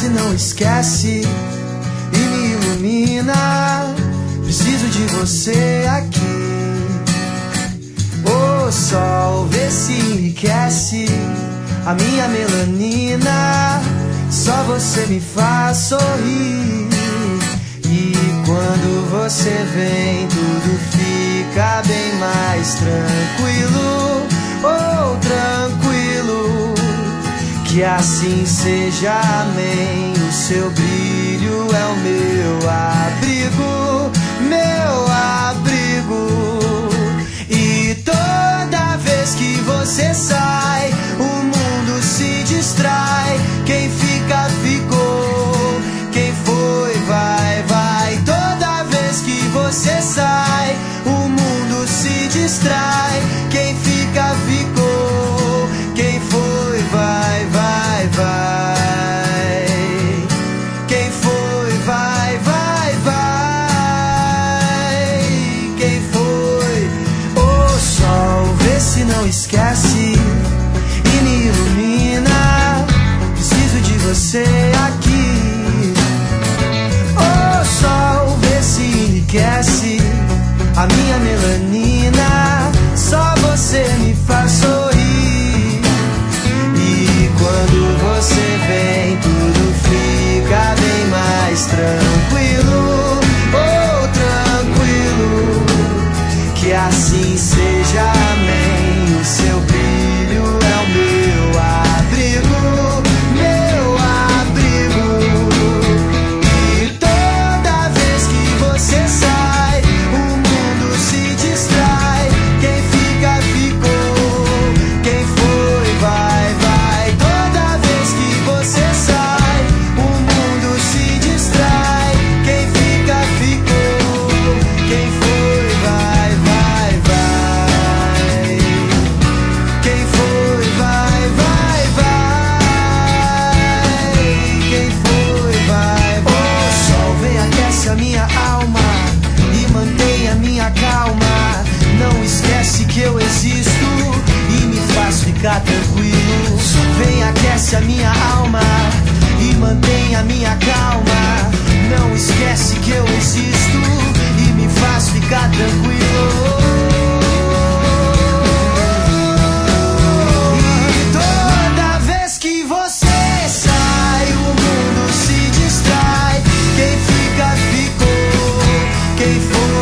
se não esquece e me ilumina. Preciso de você aqui. O sol vê se enriquece a minha melanina. Só você me faz sorrir. E quando você vem, tudo fica bem mais tranquilo. Oh, tranquilo. Que assim seja, amém. O seu brilho é o meu abrigo, meu abrigo. E toda vez que você sai, o mundo se distrai. Quem fica, ficou. Quem foi, vai, vai. Toda vez que você sai, o mundo se distrai. Quem fica, ficou. Quem foi, vai, vai, vai. Quem foi, vai, vai, vai. Quem foi? O sol vê se não esquece e me ilumina. Preciso de você aqui. O sol vê se enriquece a minha melanina. Só você me faz sorrir. E quando você vem, tudo fica bem mais tranquilo. Oh, tranquilo. Que assim seja, amém. O seu brilho é o meu abrigo, meu abrigo. E toda vez que você sai, o mundo se distrai. Quem fica, ficou. Quem foi, vai, vai. Toda vez que você sai, o mundo se distrai. Quem fica, ficou. Quem foi, vai, vai, vai. Quem foi, vai, vai, vai. Quem foi, vai, vai. O sol vem, aquece a minha alma e mantém a minha calma. Não esquece que eu existo e me faz ficar tranquilo. Vem, aquece a minha alma e mantém a minha calma. Não esquece que eu existo e me faz ficar tranquilo. E toda vez que você sai, o mundo se distrai. Quem fica, ficou. Quem foi,